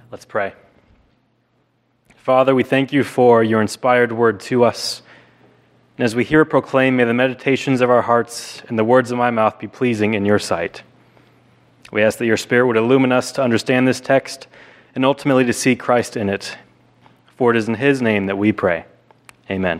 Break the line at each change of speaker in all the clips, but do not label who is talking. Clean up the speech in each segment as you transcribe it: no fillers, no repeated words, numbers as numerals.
Let's pray. Father, we thank you for your inspired word to us. And as we hear it proclaimed, may the meditations of our hearts and the words of my mouth be pleasing in your sight. We ask that your Spirit would illumine us to understand this text and ultimately to see Christ in it. For it is in his name that we pray. Amen.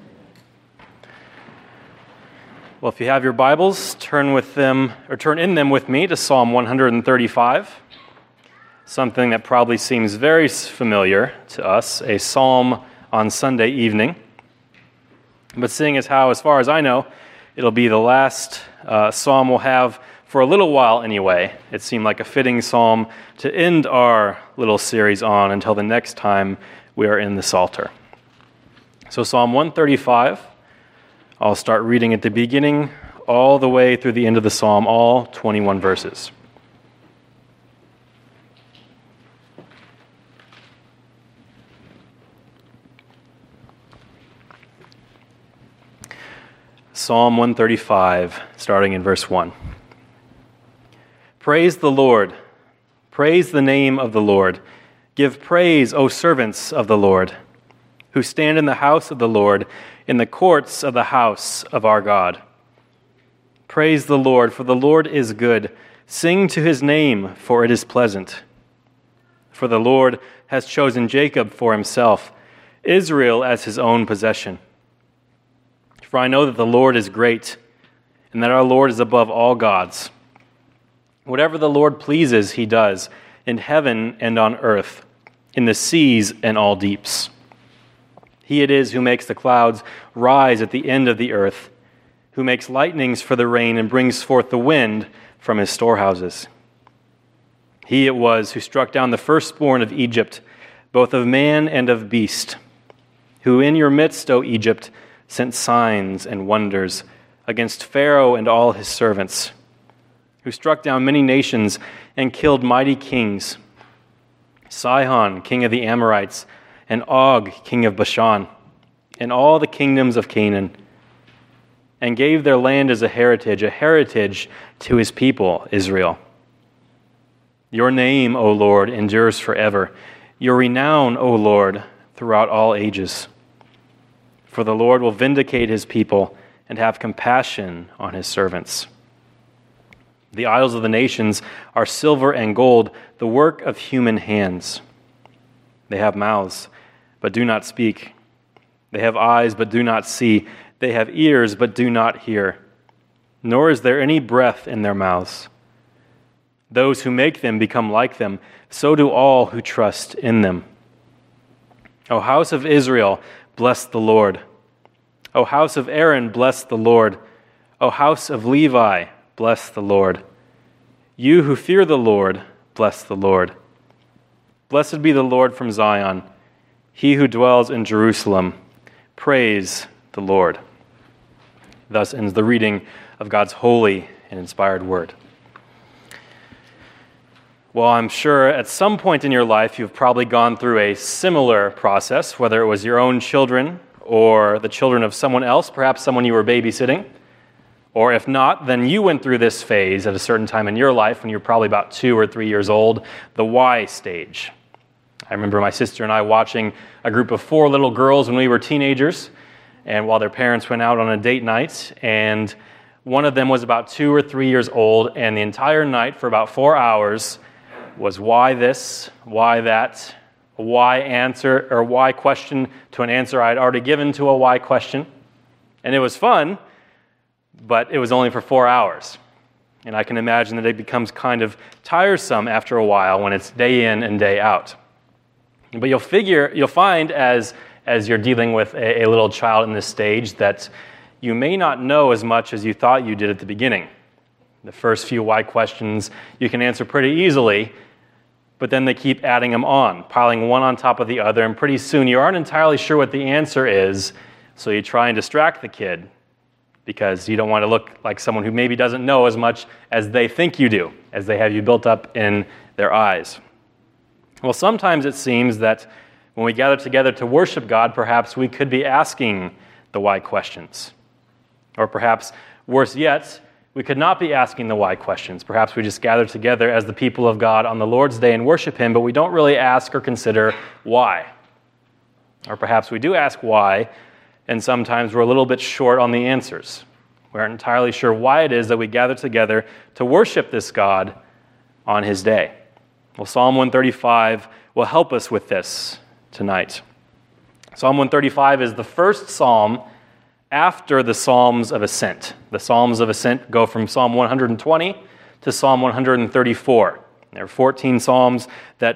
Well, if you have your Bibles, turn in them with me to Psalm 135. Something that probably seems very familiar to us, a psalm on Sunday evening. But seeing as how, as far as I know, it'll be the last psalm we'll have for a little while anyway, it seemed like a fitting psalm to end our little series on until the next time we are in the Psalter. So Psalm 135, I'll start reading at the beginning all the way through the end of the psalm, all 21 verses. Psalm 135, starting in verse 1. Praise the Lord. Praise the name of the Lord. Give praise, O servants of the Lord, who stand in the house of the Lord, in the courts of the house of our God. Praise the Lord, for the Lord is good. Sing to his name, for it is pleasant. For the Lord has chosen Jacob for himself, Israel as his own possession. For I know that the Lord is great, and that our Lord is above all gods. Whatever the Lord pleases, he does, in heaven and on earth, in the seas and all deeps. He it is who makes the clouds rise at the end of the earth, who makes lightnings for the rain and brings forth the wind from his storehouses. He it was who struck down the firstborn of Egypt, both of man and of beast, who in your midst, O Egypt, sent signs and wonders against Pharaoh and all his servants, who struck down many nations and killed mighty kings, Sihon, king of the Amorites, and Og, king of Bashan, and all the kingdoms of Canaan, and gave their land as a heritage to his people, Israel. Your name, O Lord, endures forever. Your renown, O Lord, throughout all ages. For the Lord will vindicate his people and have compassion on his servants. The idols of the nations are silver and gold, the work of human hands. They have mouths, but do not speak. They have eyes, but do not see. They have ears, but do not hear. Nor is there any breath in their mouths. Those who make them become like them. So do all who trust in them. O house of Israel, bless the Lord. O house of Aaron, bless the Lord. O house of Levi, bless the Lord. You who fear the Lord, bless the Lord. Blessed be the Lord from Zion, he who dwells in Jerusalem. Praise the Lord. Thus ends the reading of God's holy and inspired word. Well, I'm sure at some point in your life you've probably gone through a similar process, whether it was your own children or the children of someone else, perhaps someone you were babysitting. Or if not, then you went through this phase at a certain time in your life when you were probably about 2 or 3 years old, the why stage. I remember my sister and I watching a group of 4 little girls when we were teenagers, and while their parents went out on a date night, and one of them was about 2 or 3 years old, and the entire night for about 4 hours was why this, why that, a why answer, or why question to an answer I had already given to a why question. And it was fun, but it was only for 4 hours. And I can imagine that it becomes kind of tiresome after a while when it's day in and day out. But you'll find as you're dealing with a little child in this stage that you may not know as much as you thought you did at the beginning. The first few why questions you can answer pretty easily, but then they keep adding them on, piling one on top of the other, and pretty soon you aren't entirely sure what the answer is, so you try and distract the kid because you don't want to look like someone who maybe doesn't know as much as they think you do, as they have you built up in their eyes. Well, sometimes it seems that when we gather together to worship God, perhaps we could be asking the why questions. Or perhaps, worse yet, we could not be asking the why questions. Perhaps we just gather together as the people of God on the Lord's Day and worship Him, but we don't really ask or consider why. Or perhaps we do ask why, and sometimes we're a little bit short on the answers. We aren't entirely sure why it is that we gather together to worship this God on His day. Well, Psalm 135 will help us with this tonight. Psalm 135 is the first psalm after the Psalms of Ascent. The Psalms of Ascent go from Psalm 120 to Psalm 134. There are 14 psalms that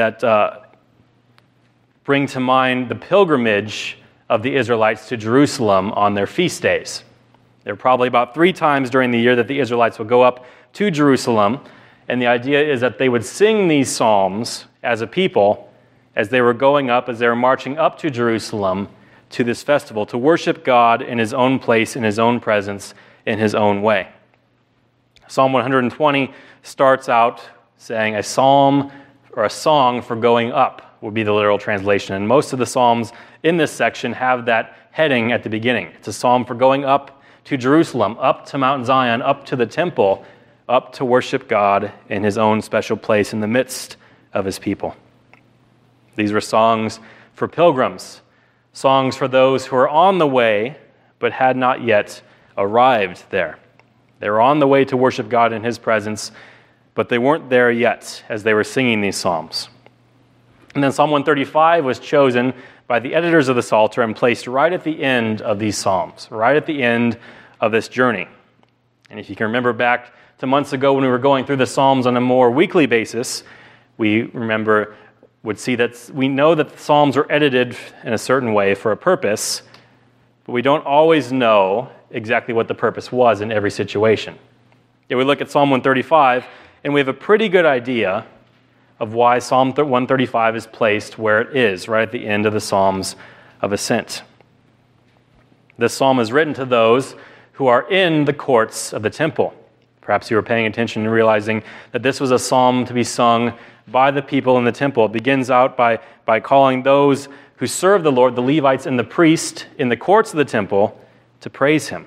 bring to mind the pilgrimage of the Israelites to Jerusalem on their feast days. There are probably about 3 times during the year that the Israelites will go up to Jerusalem, and the idea is that they would sing these psalms as a people as they were going up, as they were marching up to Jerusalem to this festival, to worship God in His own place, in His own presence, in His own way. Psalm 120 starts out saying a psalm or a song for going up would be the literal translation. And most of the psalms in this section have that heading at the beginning. It's a psalm for going up to Jerusalem, up to Mount Zion, up to the temple, up to worship God in His own special place in the midst of His people. These were songs for pilgrims, songs for those who are on the way but had not yet arrived there. They were on the way to worship God in His presence, but they weren't there yet as they were singing these psalms. And then Psalm 135 was chosen by the editors of the Psalter and placed right at the end of these psalms, right at the end of this journey. And if you can remember back to months ago when we were going through the Psalms on a more weekly basis, we would see that we know that the Psalms are edited in a certain way for a purpose, but we don't always know exactly what the purpose was in every situation. Yet we look at Psalm 135, and we have a pretty good idea of why Psalm 135 is placed where it is, right at the end of the Psalms of Ascent. This psalm is written to those who are in the courts of the temple. Perhaps you were paying attention and realizing that this was a psalm to be sung by the people in the temple. It begins out by calling those who serve the Lord, the Levites and the priest, in the courts of the temple to praise Him.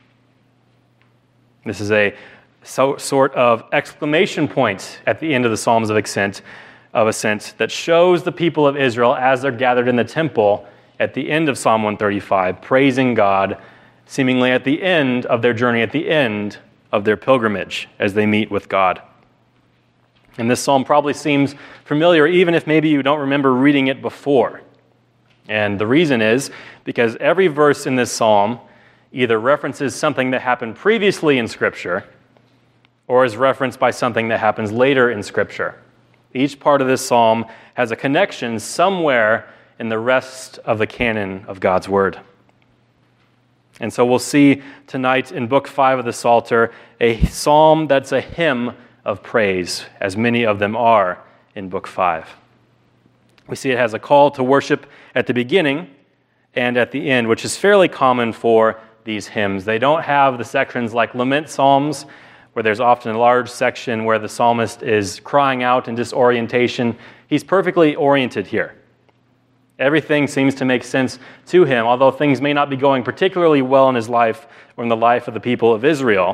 This is a sort of exclamation point at the end of the Psalms of Ascent that shows the people of Israel as they're gathered in the temple at the end of Psalm 135, praising God, seemingly at the end of their journey, at the end of their pilgrimage as they meet with God. And this psalm probably seems familiar, even if maybe you don't remember reading it before. And the reason is because every verse in this psalm either references something that happened previously in Scripture or is referenced by something that happens later in Scripture. Each part of this psalm has a connection somewhere in the rest of the canon of God's Word. And so we'll see tonight in Book 5 of the Psalter a psalm that's a hymn of praise, as many of them are in Book 5. We see it has a call to worship at the beginning and at the end, which is fairly common for these hymns. They don't have the sections like lament psalms, where there's often a large section where the psalmist is crying out in disorientation. He's perfectly oriented here. Everything seems to make sense to him, although things may not be going particularly well in his life or in the life of the people of Israel.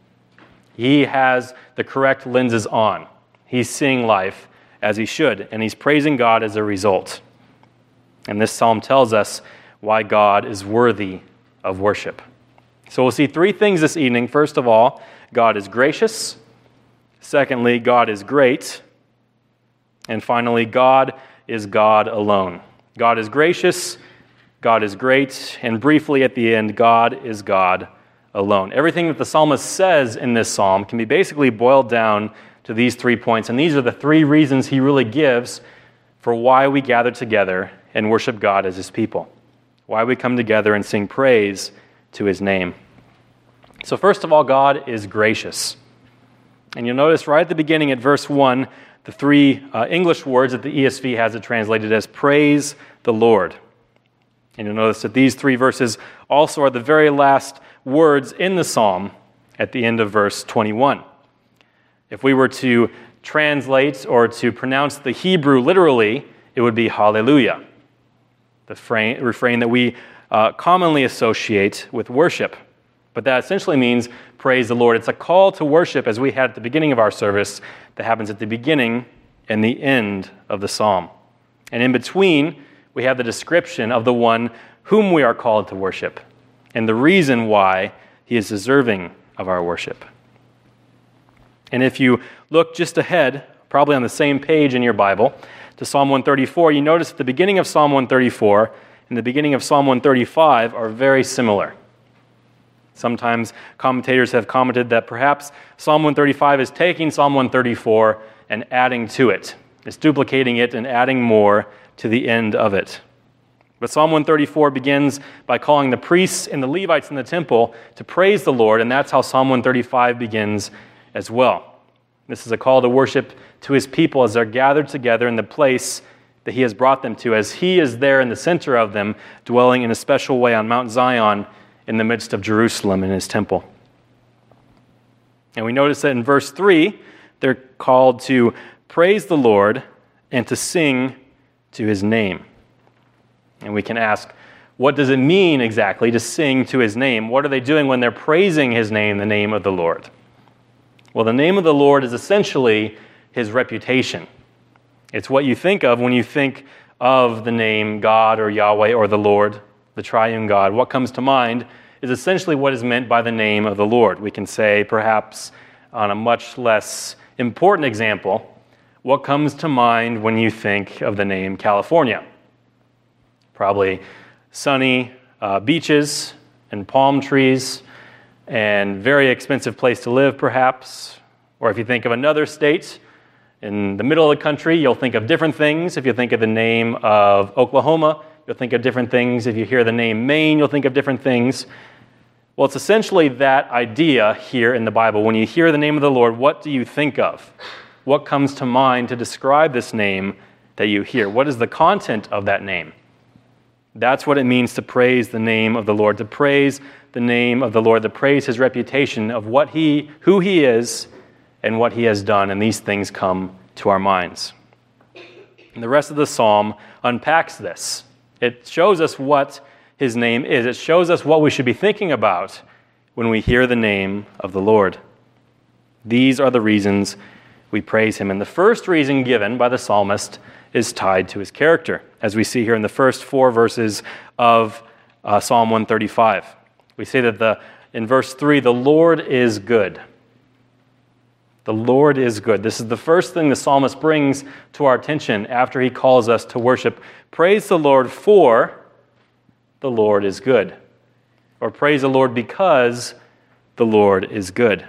He has the correct lenses on. He's seeing life as he should, and he's praising God as a result. And this psalm tells us why God is worthy of worship. So we'll see 3 things this evening. First of all, God is gracious. Secondly, God is great. And finally, God is God alone. God is gracious, God is great, and briefly at the end, God is God alone. Everything that the psalmist says in this psalm can be basically boiled down to these 3 points, and these are the 3 reasons he really gives for why we gather together and worship God as His people, why we come together and sing praise to His name. So first of all, God is gracious. And you'll notice right at the beginning at verse 1, the 3 English words that the ESV has it translated as praise the Lord. And you'll notice that these 3 verses also are the very last words in the psalm at the end of verse 21. If we were to translate or to pronounce the Hebrew literally, it would be hallelujah, the refrain that we commonly associate with worship. But that essentially means praise the Lord. It's a call to worship, as we had at the beginning of our service, that happens at the beginning and the end of the psalm. And in between, we have the description of the one whom we are called to worship and the reason why he is deserving of our worship. And if you look just ahead, probably on the same page in your Bible, to Psalm 134, you notice the beginning of Psalm 134 and the beginning of Psalm 135 are very similar. Sometimes commentators have commented that perhaps Psalm 135 is taking Psalm 134 and adding to it. It's duplicating it and adding more to the end of it. But Psalm 134 begins by calling the priests and the Levites in the temple to praise the Lord, and that's how Psalm 135 begins as well. This is a call to worship to his people as they're gathered together in the place that he has brought them to, as he is there in the center of them, dwelling in a special way on Mount Zion in the midst of Jerusalem in his temple. And we notice that in verse 3, they're called to praise the Lord and to sing to his name. And we can ask, what does it mean exactly to sing to his name? What are they doing when they're praising his name, the name of the Lord? Well, the name of the Lord is essentially his reputation. It's what you think of when you think of the name God or Yahweh or the Lord, the triune God. What comes to mind is essentially what is meant by the name of the Lord. We can say, perhaps on a much less important example, what comes to mind when you think of the name California? Probably sunny beaches and palm trees and very expensive place to live, perhaps. Or if you think of another state in the middle of the country, you'll think of different things. If you think of the name of Oklahoma, you'll think of different things. If you hear the name Maine, you'll think of different things. Well, it's essentially that idea here in the Bible. When you hear the name of the Lord, what do you think of? What comes to mind to describe this name that you hear? What is the content of that name? That's what it means to praise the name of the Lord, to praise the name of the Lord, to praise his reputation of who he is and what he has done, and these things come to our minds. And the rest of the psalm unpacks this. It shows us what his name is. It shows us what we should be thinking about when we hear the name of the Lord. These are the reasons we praise him. And the first reason given by the psalmist is tied to his character, as we see here in the first 4 verses of Psalm 135. We say that in verse 3, the Lord is good. The Lord is good. This is the first thing the psalmist brings to our attention after he calls us to worship. Praise the Lord, for the Lord is good. Or praise the Lord because the Lord is good.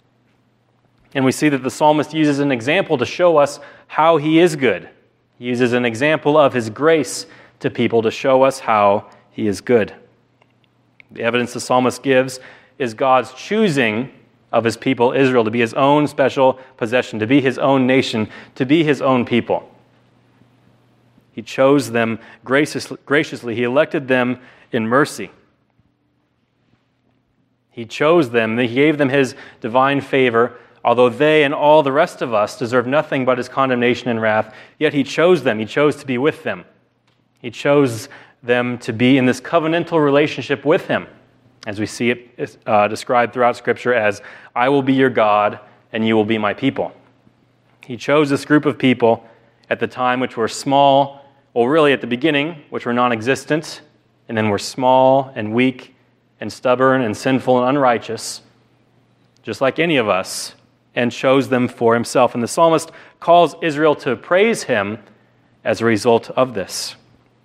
And we see that the psalmist uses an example to show us how he is good. He uses an example of his grace to people to show us how he is good. The evidence the psalmist gives is God's choosing of his people Israel to be his own special possession, to be his own nation, to be his own people. He chose them graciously. He elected them in mercy. He chose them. He gave them his divine favor, although they and all the rest of us deserve nothing but his condemnation and wrath. Yet he chose them. He chose to be with them. He chose them to be in this covenantal relationship with him, as we see it described throughout Scripture as, I will be your God and you will be my people. He chose this group of people at the time which were small, well, really at the beginning, which were non-existent, and then were small and weak and stubborn and sinful and unrighteous, just like any of us, and chose them for himself. And the psalmist calls Israel to praise him as a result of this.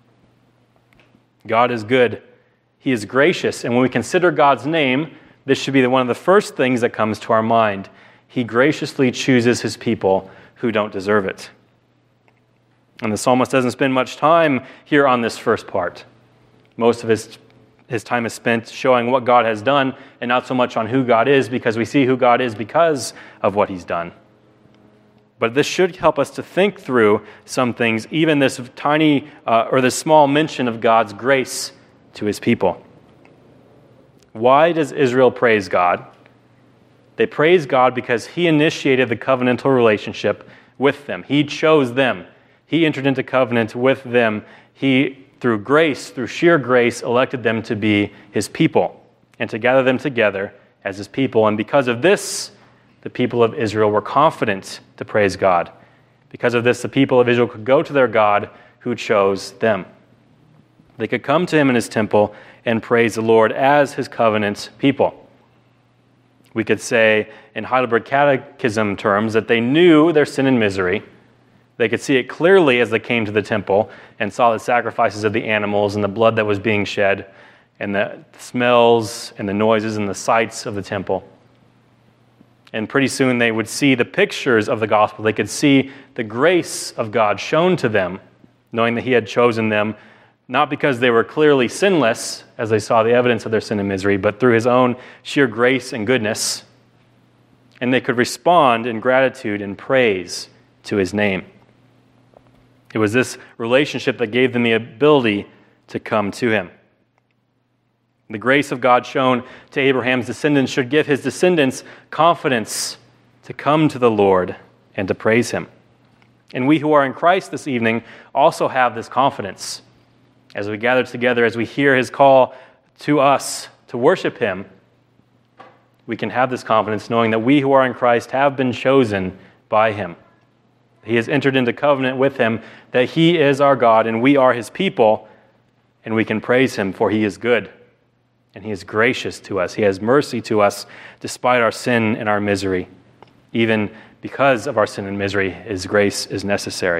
God is good. He is gracious. And when we consider God's name, this should be one of the first things that comes to our mind. He graciously chooses his people who don't deserve it. And the psalmist doesn't spend much time here on this first part. Most of his time is spent showing what God has done and not so much on who God is, because we see who God is because of what he's done. But this should help us to think through some things, even this tiny or this small mention of God's grace to his people. Why does Israel praise God? They praise God because he initiated the covenantal relationship with them. He chose them. He entered into covenant with them. He, through grace, through sheer grace, elected them to be his people. and to gather them together as his people. And because of this, the people of Israel were confident to praise God. Because of this, the people of Israel could go to their God who chose them. They could come to him in his temple and praise the Lord as his covenant people. We could say in Heidelberg Catechism terms that they knew their sin and misery. They could see it clearly as they came to the temple and saw the sacrifices of the animals and the blood that was being shed and the smells and the noises and the sights of the temple. And pretty soon they would see the pictures of the gospel. They could see the grace of God shown to them, knowing that he had chosen them, not because they were clearly sinless, as they saw the evidence of their sin and misery, but through his own sheer grace and goodness. And they could respond in gratitude and praise to his name. It was this relationship that gave them the ability to come to him. The grace of God shown to Abraham's descendants should give his descendants confidence to come to the Lord and to praise him. And we who are in Christ this evening also have this confidence. As we gather together, as we hear his call to us to worship him, we can have this confidence knowing that we who are in Christ have been chosen by him. He has entered into covenant with him, that he is our God and we are his people, and we can praise him for he is good and he is gracious to us. He has mercy to us despite our sin and our misery. Even because of our sin and misery, his grace is necessary.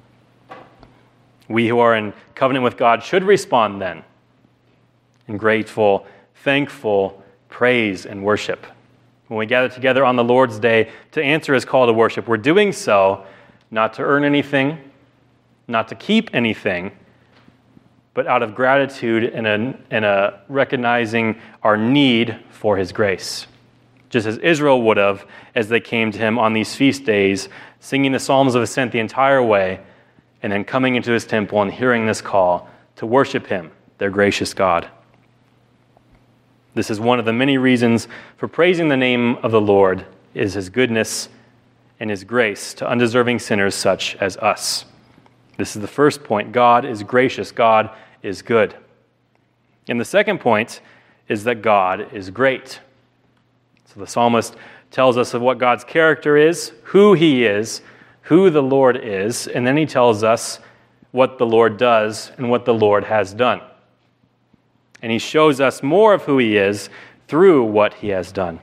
We who are in covenant with God should respond then in grateful, thankful praise and worship. When we gather together on the Lord's Day to answer his call to worship, we're doing so not to earn anything, not to keep anything, but out of gratitude and a recognizing our need for his grace. Just as Israel would have as they came to him on these feast days, singing the Psalms of Ascent the entire way, and then coming into his temple and hearing this call to worship him, their gracious God. This is one of the many reasons for praising the name of the Lord, is his goodness and his grace to undeserving sinners such as us. This is the first point. God is gracious. God is good. And the second point is that God is great. So the psalmist tells us of what God's character is, who he is, who the Lord is, and then he tells us what the Lord does and what the Lord has done. And he shows us more of who he is through what he has done.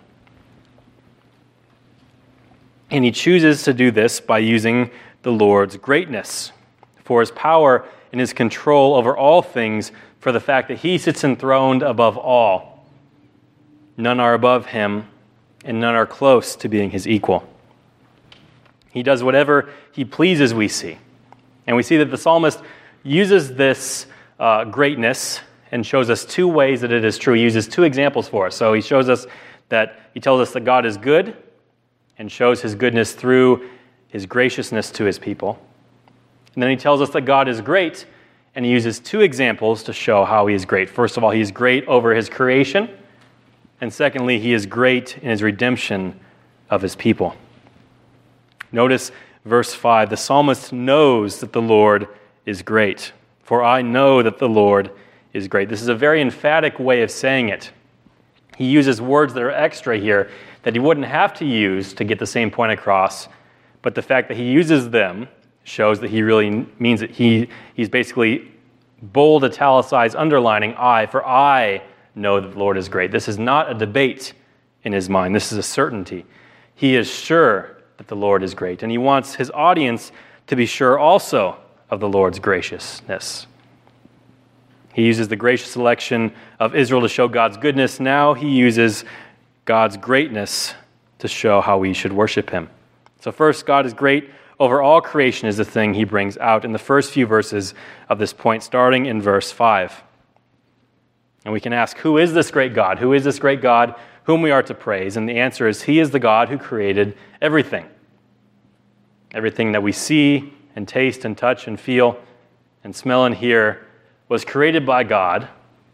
And he chooses to do this by using the Lord's greatness, for his power and his control over all things, for the fact that he sits enthroned above all. None are above him, and none are close to being his equal. He does whatever he pleases, we see. And we see that the psalmist uses this greatness and shows us two ways that it is true. He uses two examples for us. So he tells us that God is good and shows his goodness through his graciousness to his people. And then he tells us that God is great, and he uses two examples to show how he is great. First of all, he is great over his creation, and secondly, he is great in his redemption of his people. Notice verse 5, the psalmist knows that the Lord is great. For I know that the Lord is great. This is a very emphatic way of saying it. He uses words that are extra here that he wouldn't have to use to get the same point across, but the fact that he uses them shows that he really means it. He's basically bold, italicized, underlining I, for I know that the Lord is great. This is not a debate in his mind. This is a certainty. He is sure that the Lord is great, and he wants his audience to be sure also of the Lord's graciousness. He uses the gracious election of Israel to show God's goodness. Now he uses God's greatness to show how we should worship him. So first, God is great over all creation is the thing he brings out in the first few verses of this point, starting in verse 5. And we can ask, who is this great God? Who is this great God whom we are to praise? And the answer is, he is the God who created everything. Everything that we see and taste and touch and feel and smell and hear was created by God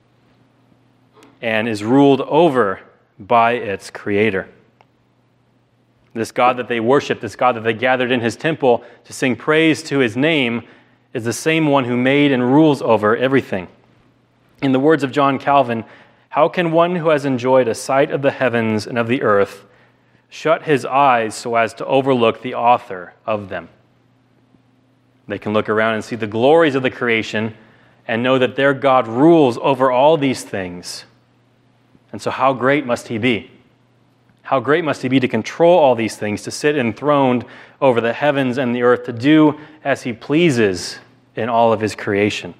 and is ruled over by its creator. This God that they worship, this God that they gathered in his temple to sing praise to his name, is the same one who made and rules over everything. In the words of John Calvin, How can one who has enjoyed a sight of the heavens and of the earth shut his eyes so as to overlook the author of them? They can look around and see the glories of the creation and know that their God rules over all these things. And so how great must he be? How great must he be to control all these things, to sit enthroned over the heavens and the earth, to do as he pleases in all of his creation.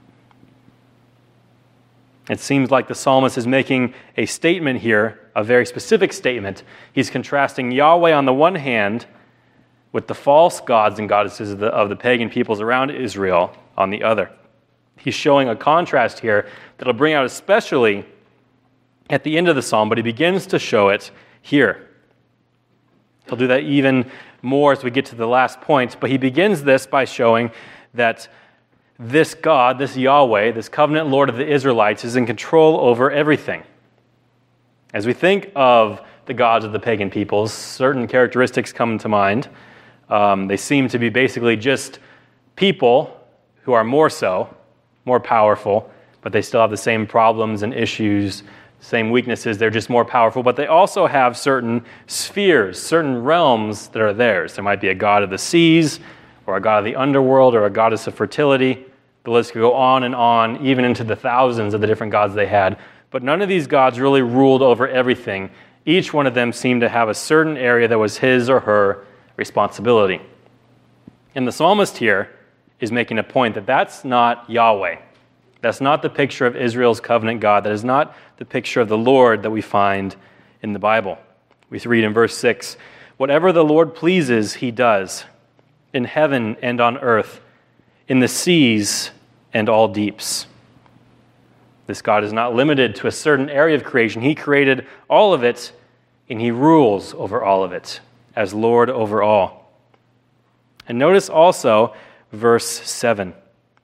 It seems like the psalmist is making a statement here, a very specific statement. He's contrasting Yahweh on the one hand with the false gods and goddesses of the pagan peoples around Israel on the other. He's showing a contrast here that'll bring out especially at the end of the psalm, but he begins to show it here. He'll do that even more as we get to the last point, but he begins this by showing that this God, this Yahweh, this covenant Lord of the Israelites, is in control over everything. As we think of the gods of the pagan peoples, certain characteristics come to mind. They seem to be basically just people who are more powerful, but they still have the same problems and issues, same weaknesses. They're just more powerful, but they also have certain spheres, certain realms that are theirs. There might be a god of the seas, or a god of the underworld, or a goddess of fertility. The list could go on, even into the thousands of the different gods they had. But none of these gods really ruled over everything. Each one of them seemed to have a certain area that was his or her responsibility. And the psalmist here is making a point that that's not Yahweh. That's not the picture of Israel's covenant God. That is not the picture of the Lord that we find in the Bible. We read in verse 6, "Whatever the Lord pleases, he does, in heaven and on earth, in the seas and all deeps." This God is not limited to a certain area of creation. He created all of it, and he rules over all of it as Lord over all. And notice also verse 7.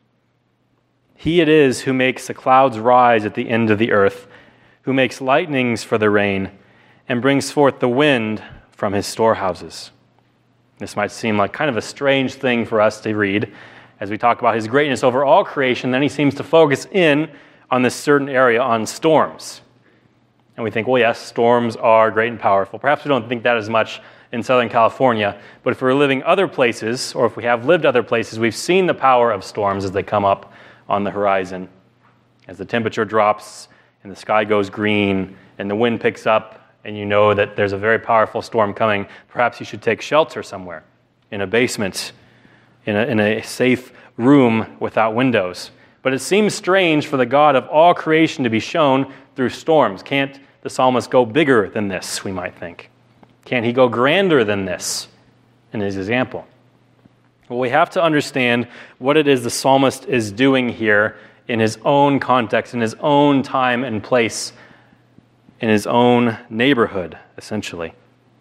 "He it is who makes the clouds rise at the end of the earth, who makes lightnings for the rain, and brings forth the wind from his storehouses." This might seem like kind of a strange thing for us to read as we talk about his greatness over all creation. Then he seems to focus in on this certain area, on storms. And we think, well, yes, storms are great and powerful. Perhaps we don't think that as much in Southern California, but if we're living other places, or if we have lived other places, we've seen the power of storms as they come up on the horizon. As the temperature drops and the sky goes green and the wind picks up and you know that there's a very powerful storm coming, perhaps you should take shelter somewhere, in a basement, in a safe room without windows. But it seems strange for the God of all creation to be shown through storms. Can't the psalmist go bigger than this, we might think? Can't he go grander than this in his example? Well, we have to understand what it is the psalmist is doing here in his own context, in his own time and place, in his own neighborhood, essentially.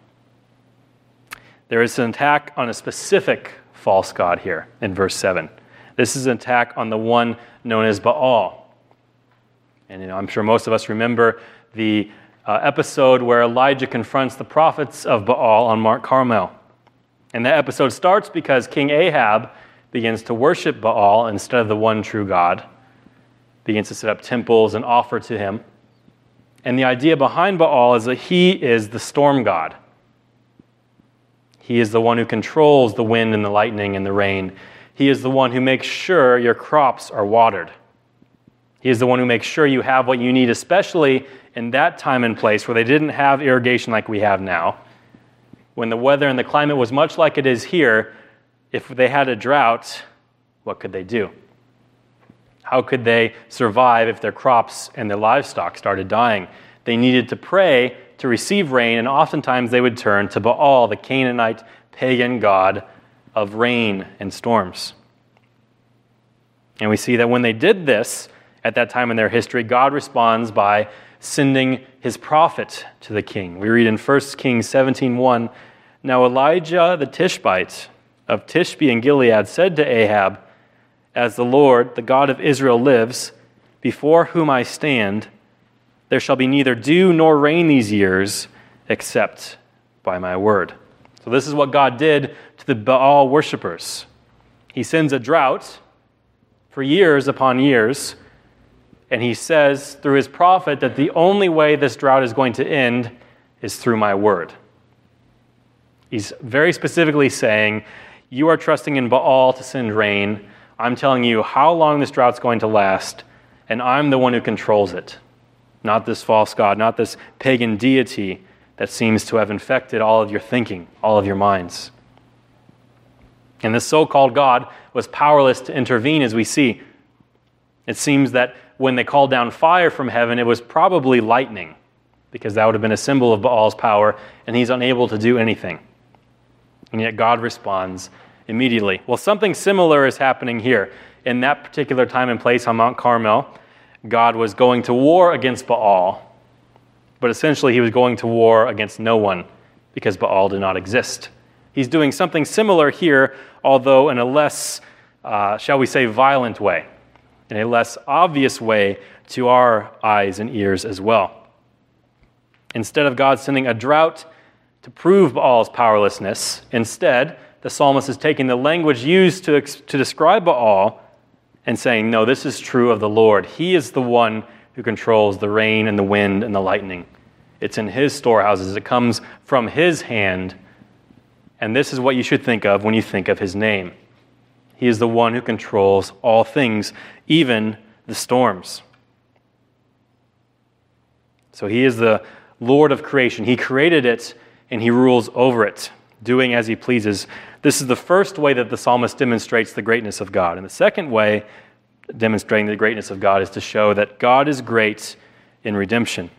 There is an attack on a specific false god here in verse 7. This is an attack on the one known as Baal. And I'm sure most of us remember the episode where Elijah confronts the prophets of Baal on Mount Carmel. And that episode starts because King Ahab begins to worship Baal instead of the one true God, begins to set up temples and offer to him. And the idea behind Baal is that he is the storm god. He is the one who controls the wind and the lightning and the rain. He is the one who makes sure your crops are watered. He is the one who makes sure you have what you need, especially in that time and place where they didn't have irrigation like we have now. When the weather and the climate was much like it is here, if they had a drought, what could they do? How could they survive if their crops and their livestock started dying? They needed to pray to receive rain, and oftentimes they would turn to Baal, the Canaanite pagan god of rain and storms. And we see that when they did this, at that time in their history, God responds by sending his prophet to the king. We read in 1 Kings 17:1, "Now Elijah the Tishbite of Tishbe in Gilead said to Ahab, 'As the Lord, the God of Israel lives, before whom I stand, there shall be neither dew nor rain these years, except by my word.'" So this is what God did to the Baal worshipers. He sends a drought for years upon years, And he says through his prophet that the only way this drought is going to end is through my word. He's very specifically saying, you are trusting in Baal to send rain. I'm telling you how long this drought's going to last, and I'm the one who controls it. Not this false god, not this pagan deity that seems to have infected all of your thinking, all of your minds. And this so-called God was powerless to intervene, as we see. It seems that when they called down fire from heaven, it was probably lightning, because that would have been a symbol of Baal's power, and he's unable to do anything. And yet God responds immediately. Well, something similar is happening here. In that particular time and place on Mount Carmel, God was going to war against Baal, but essentially he was going to war against no one, because Baal did not exist. He's doing something similar here, although in a less, shall we say, violent way, in a less obvious way to our eyes and ears as well. Instead of God sending a drought to prove Baal's powerlessness, instead, the psalmist is taking the language used to describe Baal and saying, no, this is true of the Lord. He is the one who controls the rain and the wind and the lightning. It's in his storehouses. It comes from his hand. And this is what you should think of when you think of his name. He is the one who controls all things, even the storms. So he is the Lord of creation. He created it, and he rules over it, doing as he pleases. This is the first way that the psalmist demonstrates the greatness of God. And the second way demonstrating the greatness of God is to show that God is great in redemption.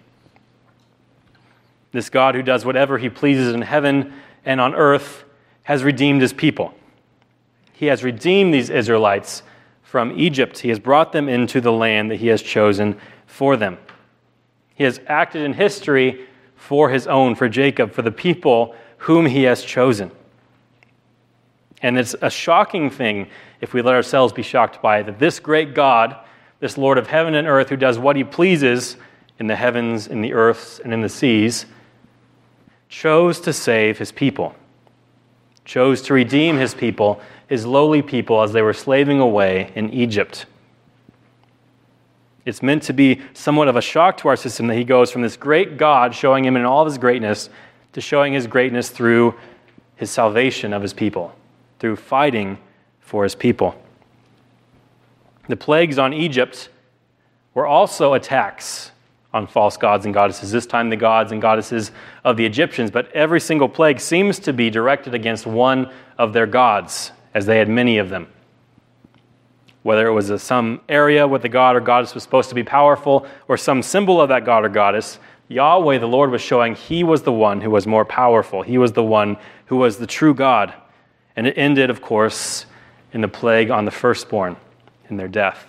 This God who does whatever he pleases in heaven and on earth has redeemed his people. He has redeemed these Israelites from Egypt. He has brought them into the land that he has chosen for them. He has acted in history for his own, for Jacob, for the people whom he has chosen. And it's a shocking thing, if we let ourselves be shocked by it, that this great God, this Lord of heaven and earth, who does what he pleases in the heavens, in the earths, and in the seas, chose to save his people, chose to redeem his people, his lowly people, as they were slaving away in Egypt. It's meant to be somewhat of a shock to our system that he goes from this great God, showing him in all of his greatness, to showing his greatness through his salvation of his people, through fighting for his people. The plagues on Egypt were also attacks on false gods and goddesses, this time the gods and goddesses of the Egyptians, but every single plague seems to be directed against one of their gods, as they had many of them. Whether it was some area where the god or goddess was supposed to be powerful, or some symbol of that god or goddess, Yahweh, the Lord, was showing he was the one who was more powerful. He was the one who was the true God. And it ended, of course, in the plague on the firstborn, in their death.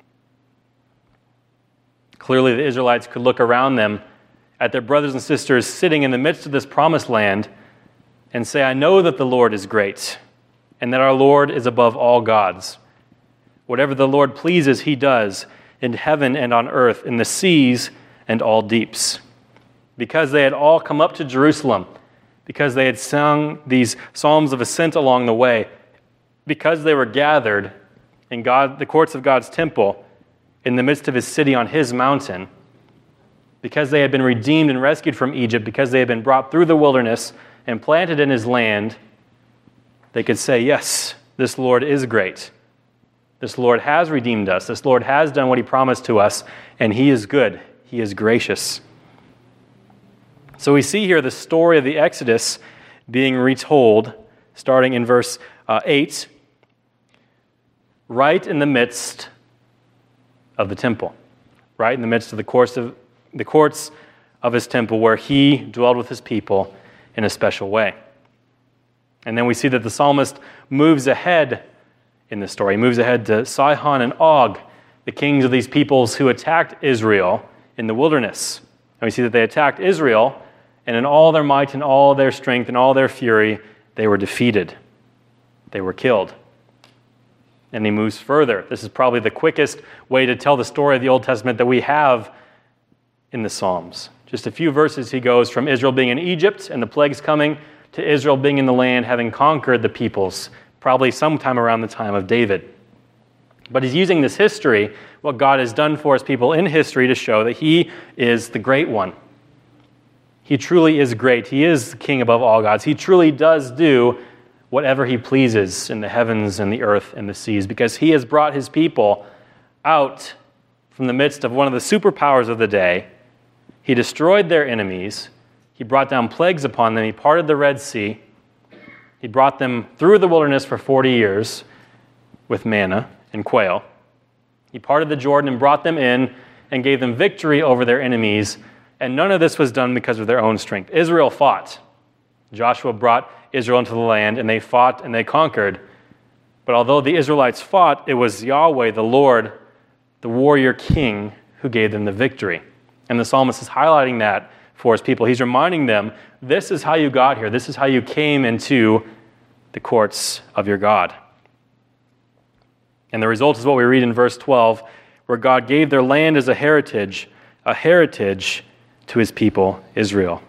Clearly, the Israelites could look around them at their brothers and sisters sitting in the midst of this promised land and say, I know that the Lord is great, and that our Lord is above all gods. Whatever the Lord pleases, he does, in heaven and on earth, in the seas and all deeps. Because they had all come up to Jerusalem, because they had sung these psalms of ascent along the way, because they were gathered in the courts of God's temple, in the midst of his city on his mountain, because they had been redeemed and rescued from Egypt, because they had been brought through the wilderness and planted in his land, they could say, yes, this Lord is great. This Lord has redeemed us. This Lord has done what he promised to us, and he is good. He is gracious. So we see here the story of the Exodus being retold, starting in verse 8, right in the midst of the temple, right in the midst of the courts of his temple, where he dwelled with his people in a special way. And then we see that the psalmist moves ahead in the story. He moves ahead to Sihon and Og, the kings of these peoples who attacked Israel in the wilderness. And we see that they attacked Israel, and in all their might and all their strength and all their fury, they were defeated. They were killed. And he moves further. This is probably the quickest way to tell the story of the Old Testament that we have in the Psalms. Just a few verses, he goes from Israel being in Egypt and the plagues coming to Israel being in the land, having conquered the peoples, probably sometime around the time of David. But he's using this history, what God has done for his people in history, to show that he is the great one. He truly is great. He is the king above all gods. He truly does do whatever he pleases in the heavens and the earth and the seas, because he has brought his people out from the midst of one of the superpowers of the day. He destroyed their enemies. He brought down plagues upon them. He parted the Red Sea. He brought them through the wilderness for 40 years with manna and quail. He parted the Jordan and brought them in and gave them victory over their enemies. And none of this was done because of their own strength. Israel fought. Joshua brought Israel into the land, and they fought and they conquered. But although the Israelites fought, it was Yahweh, the Lord, the warrior king, who gave them the victory. And the psalmist is highlighting that for his people. He's reminding them, this is how you got here. This is how you came into the courts of your God. And the result is what we read in verse 12, where God gave their land as a heritage to his people, Israel.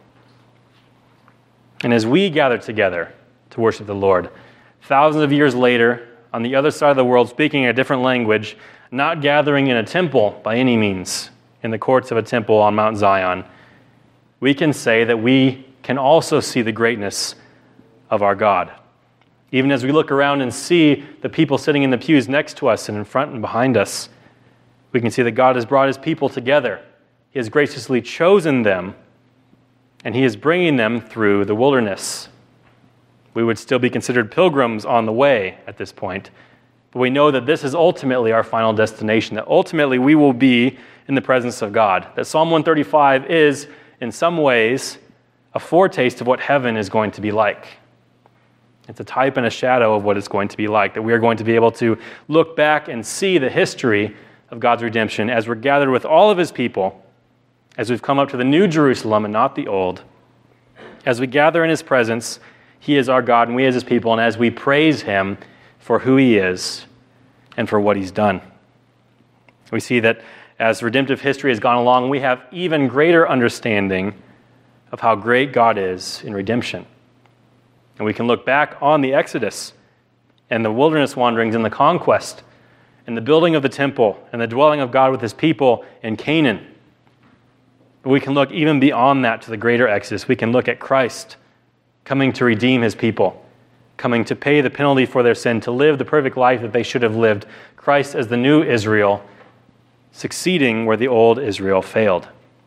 And as we gather together to worship the Lord, thousands of years later, on the other side of the world, speaking a different language, not gathering in a temple by any means, in the courts of a temple on Mount Zion, we can say that we can also see the greatness of our God. Even as we look around and see the people sitting in the pews next to us and in front and behind us, we can see that God has brought his people together. He has graciously chosen them, and he is bringing them through the wilderness. We would still be considered pilgrims on the way at this point, but we know that this is ultimately our final destination, that ultimately we will be in the presence of God, that Psalm 135 is, in some ways, a foretaste of what heaven is going to be like. It's a type and a shadow of what it's going to be like, that we are going to be able to look back and see the history of God's redemption as we're gathered with all of his people, as we've come up to the new Jerusalem and not the old. As we gather in his presence, he is our God and we as his people, and as we praise him for who he is and for what he's done. We see that as redemptive history has gone along, we have even greater understanding of how great God is in redemption. And we can look back on the Exodus and the wilderness wanderings and the conquest and the building of the temple and the dwelling of God with his people in Canaan. But we can look even beyond that to the greater Exodus. We can look at Christ coming to redeem his people, coming to pay the penalty for their sin, to live the perfect life that they should have lived. Christ as the new Israel, succeeding where the old Israel failed.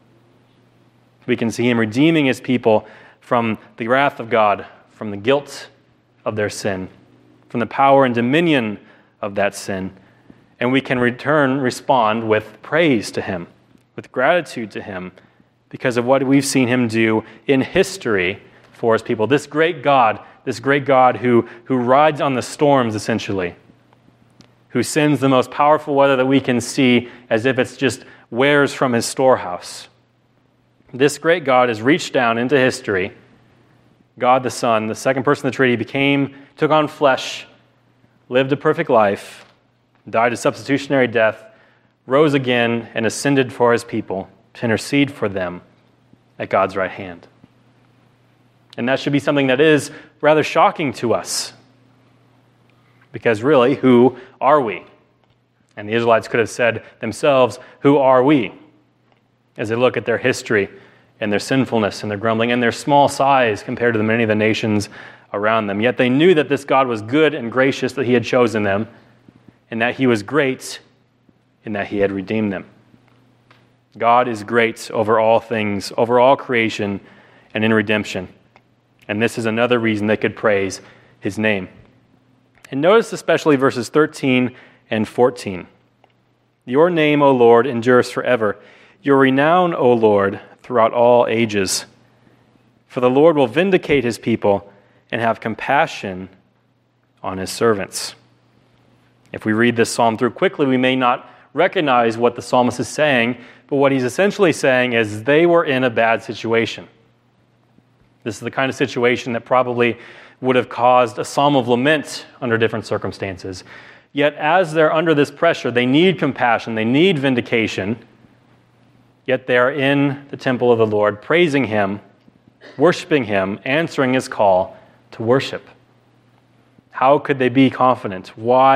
We can see him redeeming his people from the wrath of God, from the guilt of their sin, from the power and dominion of that sin. And we can respond with praise to him, with gratitude to him, because of what we've seen him do in history for his people. This great God who rides on the storms, essentially, who sends the most powerful weather that we can see as if it's just wares from his storehouse. This great God has reached down into history. God the Son, the second person of the Trinity, took on flesh, lived a perfect life, died a substitutionary death, rose again, and ascended for his people to intercede for them at God's right hand. And that should be something that is rather shocking to us. Because really, who are we? And the Israelites could have said themselves, who are we? As they look at their history and their sinfulness and their grumbling and their small size compared to the many of the nations around them. Yet they knew that this God was good and gracious, that he had chosen them, and that he was great in that he had redeemed them. God is great over all things, over all creation, and in redemption. And this is another reason they could praise his name. And notice especially verses 13 and 14. Your name, O Lord, endures forever. Your renown, O Lord, throughout all ages. For the Lord will vindicate his people and have compassion on his servants. If we read this psalm through quickly, we may not recognize what the psalmist is saying, but what he's essentially saying is they were in a bad situation. This is the kind of situation that probably would have caused a psalm of lament under different circumstances. Yet as they're under this pressure, they need compassion, they need vindication, yet they are in the temple of the Lord, praising him, worshiping him, answering his call to worship. How could they be confident? Why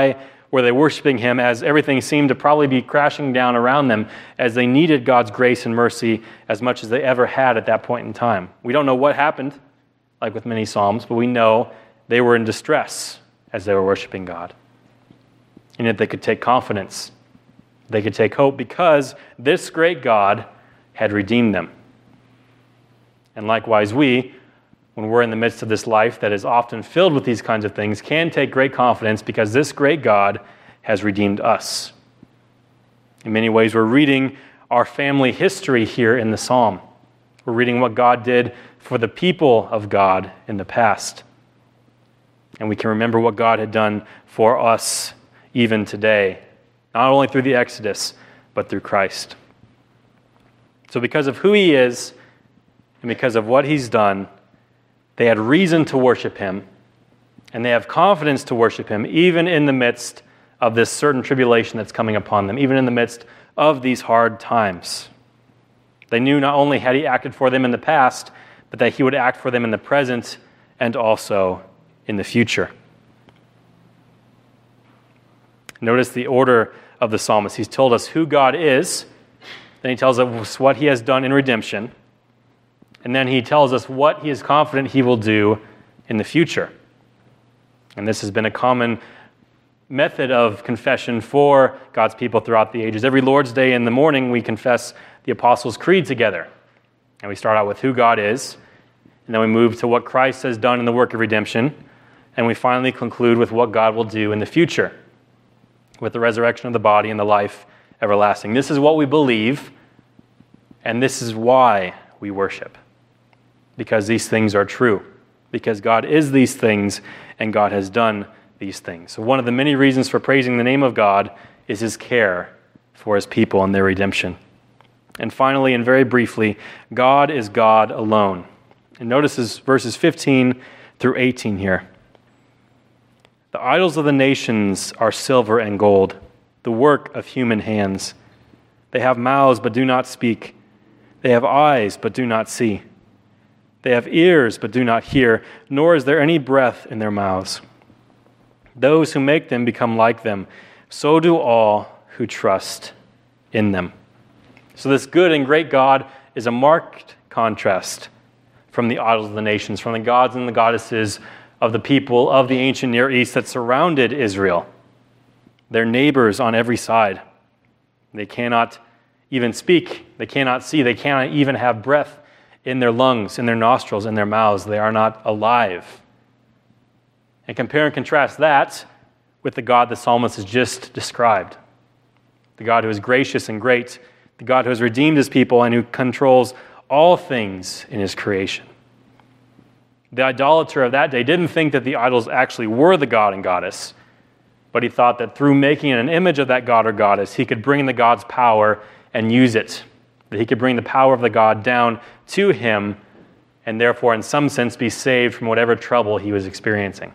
were they worshiping him as everything seemed to probably be crashing down around them, as they needed God's grace and mercy as much as they ever had at that point in time? We don't know what happened, like with many psalms, but we know they were in distress as they were worshiping God. And yet they could take confidence. They could take hope because this great God had redeemed them. And likewise, we, when we're in the midst of this life that is often filled with these kinds of things, can take great confidence because this great God has redeemed us. In many ways, we're reading our family history here in the psalm. We're reading what God did for the people of God in the past. And we can remember what God had done for us even today, not only through the Exodus, but through Christ. So because of who he is and because of what he's done, they had reason to worship him, and they have confidence to worship him, even in the midst of this certain tribulation that's coming upon them, even in the midst of these hard times. They knew not only had he acted for them in the past, but that he would act for them in the present and also in the future. Notice the order of the psalmist. He's told us who God is, then he tells us what he has done in redemption, and then he tells us what he is confident he will do in the future. And this has been a common method of confession for God's people throughout the ages. Every Lord's Day in the morning, we confess the Apostles' Creed together. And we start out with who God is, and then we move to what Christ has done in the work of redemption, and we finally conclude with what God will do in the future, with the resurrection of the body and the life everlasting. This is what we believe, and this is why we worship. Because these things are true. Because God is these things, and God has done these things. So one of the many reasons for praising the name of God is his care for his people and their redemption. And finally, and very briefly, God is God alone. And notice verses 15 through 18 here. The idols of the nations are silver and gold, the work of human hands. They have mouths but do not speak. They have eyes but do not see. They have ears but do not hear, nor is there any breath in their mouths. Those who make them become like them. So do all who trust in them. So this good and great God is a marked contrast from the idols of the nations, from the gods and the goddesses of the people of the ancient Near East that surrounded Israel. Their neighbors on every side. They cannot even speak. They cannot see. They cannot even have breath in their lungs, in their nostrils, in their mouths. They are not alive. And compare and contrast that with the God the psalmist has just described. The God who is gracious and great, the God who has redeemed his people and who controls all things in his creation. The idolater of that day didn't think that the idols actually were the god and goddess, but he thought that through making an image of that god or goddess, he could bring the god's power and use it. That he could bring the power of the god down to him and therefore in some sense be saved from whatever trouble he was experiencing.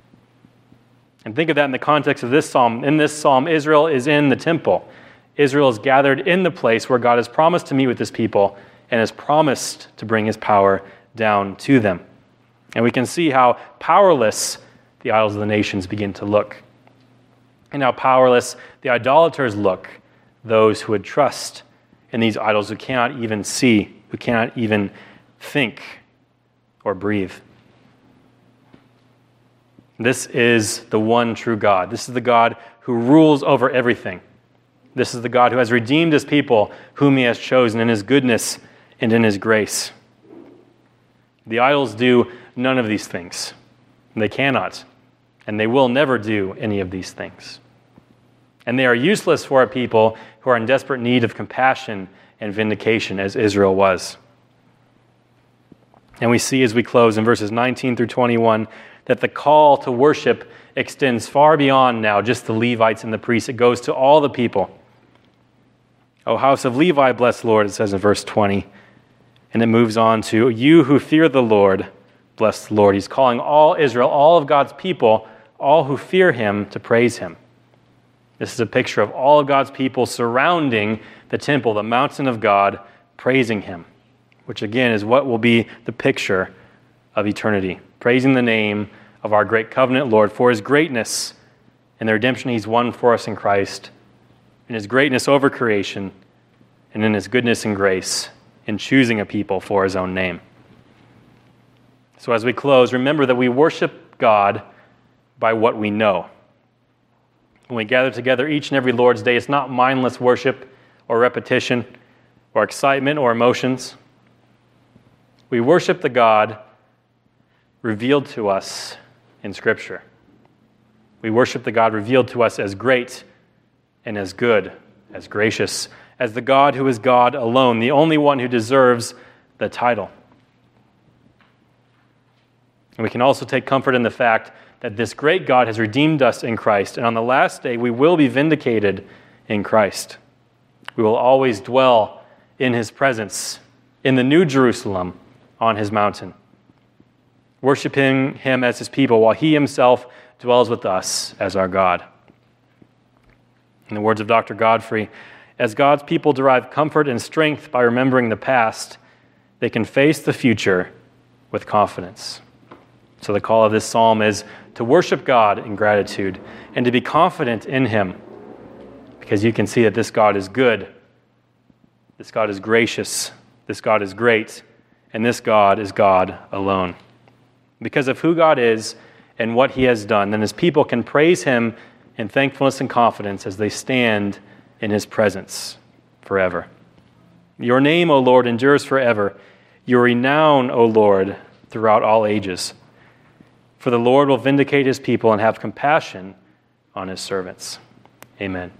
And think of that in the context of this psalm. In this psalm, Israel is in the temple. Israel is gathered in the place where God has promised to meet with his people and has promised to bring his power down to them. And we can see how powerless the idols of the nations begin to look. And how powerless the idolaters look, those who would trust in these idols who cannot even see, who cannot even think or breathe. This is the one true God. This is the God who rules over everything. This is the God who has redeemed his people, whom he has chosen in his goodness and in his grace. The idols do none of these things. They cannot, and they will never do any of these things. And they are useless for a people who are in desperate need of compassion and vindication, as Israel was. And we see as we close in verses 19 through 21 that the call to worship extends far beyond now just the Levites and the priests. It goes to all the people. O house of Levi, bless the Lord, it says in verse 20. And it moves on to, you who fear the Lord, bless the Lord. He's calling all Israel, all of God's people, all who fear him, to praise him. This is a picture of all of God's people surrounding the temple, the mountain of God, praising him, which again is what will be the picture of eternity. Praising the name of our great covenant Lord for his greatness in the redemption he's won for us in Christ, in his greatness over creation, and in his goodness and grace in choosing a people for his own name. So as we close, remember that we worship God by what we know. When we gather together each and every Lord's Day, it's not mindless worship or repetition or excitement or emotions. We worship the God revealed to us in Scripture. We worship the God revealed to us as great and as good, as gracious, as the God who is God alone, the only one who deserves the title. And we can also take comfort in the fact that this great God has redeemed us in Christ, and on the last day we will be vindicated in Christ. We will always dwell in his presence, in the New Jerusalem, on his mountain, worshiping him as his people while he himself dwells with us as our God. In the words of Dr. Godfrey, as God's people derive comfort and strength by remembering the past, they can face the future with confidence. So the call of this psalm is to worship God in gratitude and to be confident in him, because you can see that this God is good, this God is gracious, this God is great, and this God is God alone. Because of who God is and what he has done, then his people can praise him in thankfulness and confidence as they stand in his presence forever. Your name, O Lord, endures forever. Your renown, O Lord, throughout all ages. For the Lord will vindicate his people and have compassion on his servants. Amen.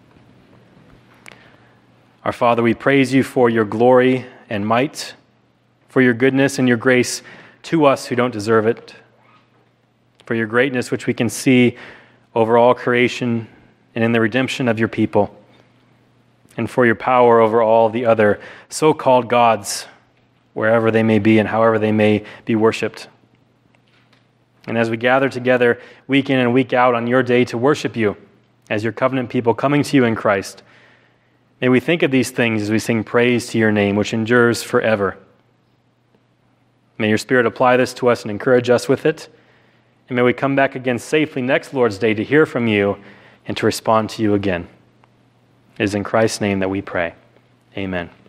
Our Father, we praise you for your glory and might, for your goodness and your grace to us who don't deserve it, for your greatness which we can see over all creation and in the redemption of your people, and for your power over all the other so-called gods, wherever they may be and however they may be worshipped. And as we gather together week in and week out on your day to worship you as your covenant people coming to you in Christ, may we think of these things as we sing praise to your name, which endures forever. May your Spirit apply this to us and encourage us with it. And may we come back again safely next Lord's Day to hear from you and to respond to you again. It is in Christ's name that we pray. Amen.